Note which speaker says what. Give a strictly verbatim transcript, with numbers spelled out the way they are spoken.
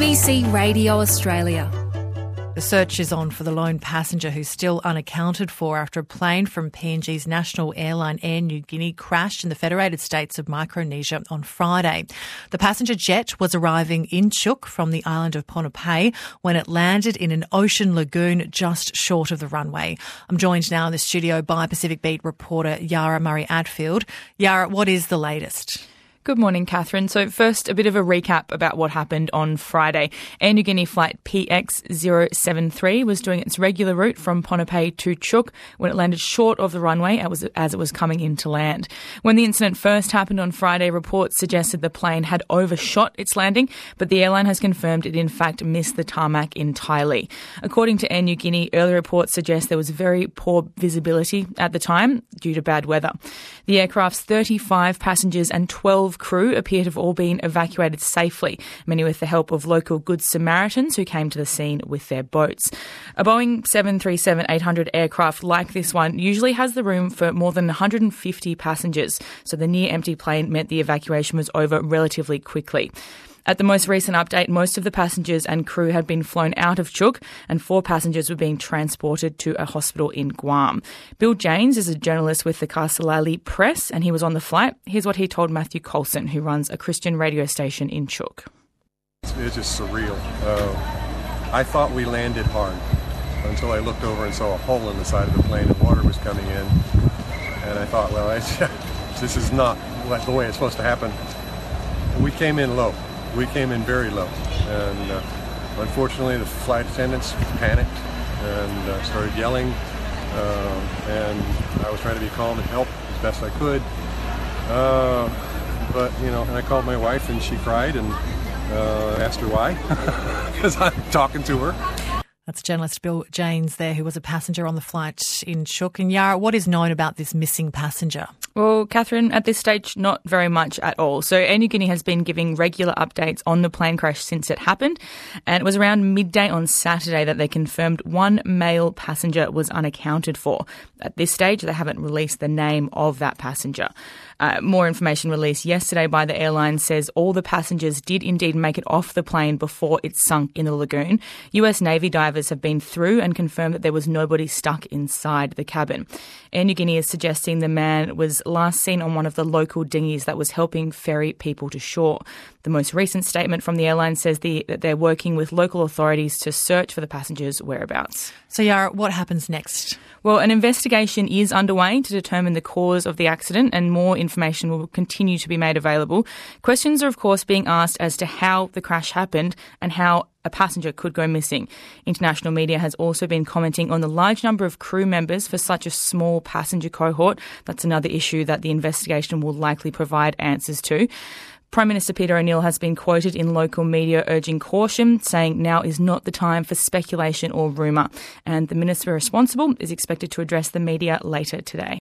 Speaker 1: B C Radio Australia.
Speaker 2: The search is on for the lone passenger who's still unaccounted for after a plane from P N G's national airline Air Niugini crashed in the Federated States of Micronesia on Friday. The passenger jet was arriving in Chuuk from the island of Ponape when it landed in an ocean lagoon just short of the runway. I'm joined now in the studio by Pacific Beat reporter Yara Murray-Atfield. Yara, what is the latest?
Speaker 3: Good morning, Catherine. So first, a bit of a recap about what happened on Friday. Air Niugini flight P X zero seven three was doing its regular route from Ponape to Chuuk when it landed short of the runway as it was coming in to land. When the incident first happened on Friday, reports suggested the plane had overshot its landing, but the airline has confirmed it in fact missed the tarmac entirely. According to Air Niugini, early reports suggest there was very poor visibility at the time due to bad weather. The aircraft's thirty-five passengers and twelve crew appear to have all been evacuated safely, many with the help of local Good Samaritans who came to the scene with their boats. A Boeing seven thirty-seven eight hundred aircraft like this one usually has the room for more than one hundred fifty passengers, so the near-empty plane meant the evacuation was over relatively quickly. At the most recent update, most of the passengers and crew had been flown out of Chuuk and four passengers were being transported to a hospital in Guam. Bill Janes is a journalist with the Kasalali Press and he was on the flight. Here's what he told Matthew Coulson, who runs a Christian radio station in Chuuk.
Speaker 4: It's just surreal. Uh, I thought we landed hard until I looked over and saw a hole in the side of the plane and water was coming in. And I thought, well, I, this is not the way it's supposed to happen. We came in low. We came in very low, and uh, unfortunately the flight attendants panicked and uh, started yelling, uh, and I was trying to be calm and help as best I could, uh, but, you know, and I called my wife and she cried and uh, asked her why, because I'm talking to her.
Speaker 2: That's journalist Bill Janes there, who was a passenger on the flight in Chuuk. And Yara, what is known about this missing passenger?
Speaker 3: Well, Catherine, at this stage, not very much at all. So Air Niugini has been giving regular updates on the plane crash since it happened. And it was around midday on Saturday that they confirmed one male passenger was unaccounted for. At this stage, they haven't released the name of that passenger. Uh, more information released yesterday by the airline says all the passengers did indeed make it off the plane before it sunk in the lagoon. U S Navy divers have been through and confirmed that there was nobody stuck inside the cabin. Air Niugini is suggesting the man was last seen on one of the local dinghies that was helping ferry people to shore. The most recent statement from the airline says the, that they're working with local authorities to search for the passengers' whereabouts.
Speaker 2: So, Yara, what happens next?
Speaker 3: Well, an investigation is underway to determine the cause of the accident and more information will continue to be made available. Questions are, of course, being asked as to how the crash happened and how a passenger could go missing. International media has also been commenting on the large number of crew members for such a small passenger cohort. That's another issue that the investigation will likely provide answers to. Prime Minister Peter O'Neill has been quoted in local media urging caution, saying now is not the time for speculation or rumour. And the minister responsible is expected to address the media later today.